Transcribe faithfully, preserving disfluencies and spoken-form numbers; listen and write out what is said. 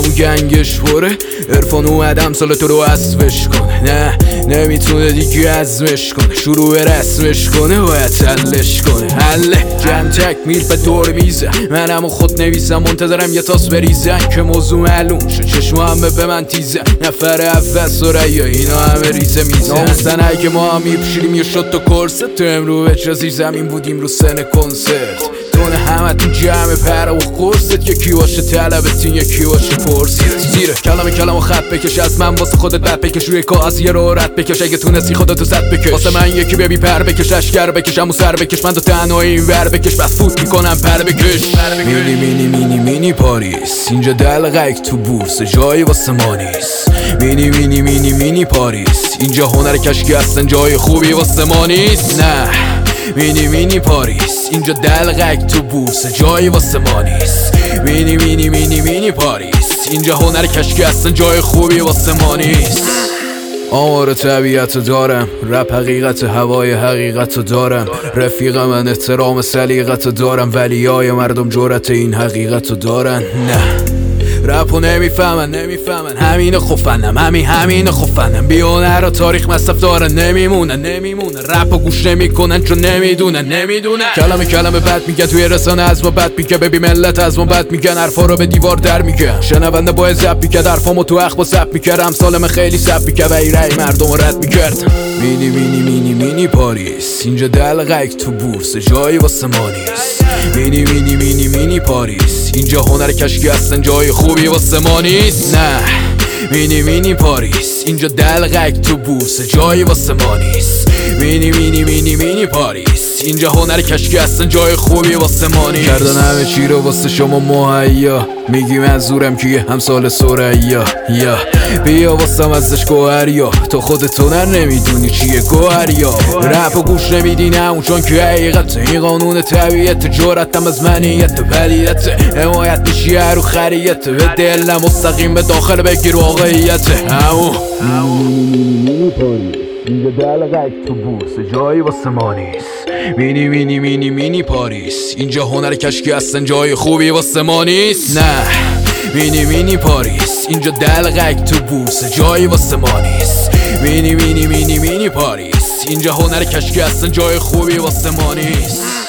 همون گنگش بره عرفان اومدم سال تو رو اسبش کنه. نه نمیتونه دیگه ازمش کنه، شروع رسمش کنه باید حلش کنه. حله جمع تکمیل به دور میزه، منم خود نویسم منتظرم یه تاس بریزن که موضوع معلوم شد. چشم همه به من تیزه، نفر اول سریا اینا همه ریزه میزه. ناموزن اگه ما هم میپشیریم یه شد تو کرسه، تو امرو اجرازی زمین بودیم رو سن کنسرت. دونه همه تو جمع پره و قرصت، یکی باشه طلبتین یکی باشه پرسید. زیره کلام کلام و خط بکش، از من واسه خودت بد بکش، روی کاغذ یه رو رد بکش، اگه تونستی خودتو صد بکش. واسه من یکی ببی پر بکش، اشکر بکش، امو سر بکش، من تو تنهایی این ور بکش، بس فوت میکنم پر بکش. مینی مینی مینی مینی پاریس، اینجا دلقک تو بورس، جایی واسه ما نیست. مینی مینی مینی مینی پاریس، اینجا هنر کشکی هستن، جای خوبی واسه ما نیست. نه مینی مینی پاریس، اینجا دلقک تو بورس، جایی واسه ما نیست. مینی مینی مینی مینی پاریس، اینجا هنر کشکی هستن، جای خوبی واسه ما نیست. آمار طبیعت دارم، رپ حقیقت، هوای حقیقت دارم. رفیق من احترام سلیقت دارم، ولی های مردم جرأت این حقیقت دارن. نه رپو نمیفهمن نمیفهمن همین خفنم، همین همین خفنم. بیهنر و تاریخ مصرف دارن، نمیمونن نمیمونن رپو گوش نمیکنن چون نمیدونن نمیدونن کلمه کلمه بد میگن توی رسانه، از ما بد میگن، ببی ملت از ما بد میگن، حرفا رو به دیوار در میگن. شنونده باید زب میکرد، حرفامو تو اخبا سب میکرد، امثال خیلی سب میکرد و این رأی مردم رو رد میکرد. مینی مینی مینی مینی پاریس، اینجا دلقک تو بورس، جایی واسه ما نیست. مینی مینی مینی مینی پاریس، اینجا هنر کشکی هستن، جای خوبی واسه ما نیست. نه مینی مینی پاریس، اینجا دلقک تو بورس، جایی واسه ما نیست. مینی مینی مینی مینی پاریس، اینجا هنر کشکی هستن، جای خوبی واسه ما نیست. کردن همه چی رو واسه شما مهیا، میگی منظورم کیه؟ همسال سریا. یا بیا واسم ازش گوهریا، تو خودت هنر نمیدونی چیه گوهریا. رپ و گوش نمیدی نه اون چون که حقیقت، این قانون طبیعت، جرأتم از منیت بلیت، حمایت میشی هر رو خریت، به دلم مستقیم به داخل بگیر واقعیت. همون اینجا دلقک تو بورس، جایی واسه ما نیست. مینی مینی مینی مینی پاریس، اینجا هنر کشکی هستن، جای خوبی واسه ما نیست. نه مینی مینی پاریس، اینجا دلقک تو بورس، جایی واسه ما نیست. مینی مینی مینی مینی پاریس، اینجا هنر کشکی هستن، جای خوبی واسه ما نیست.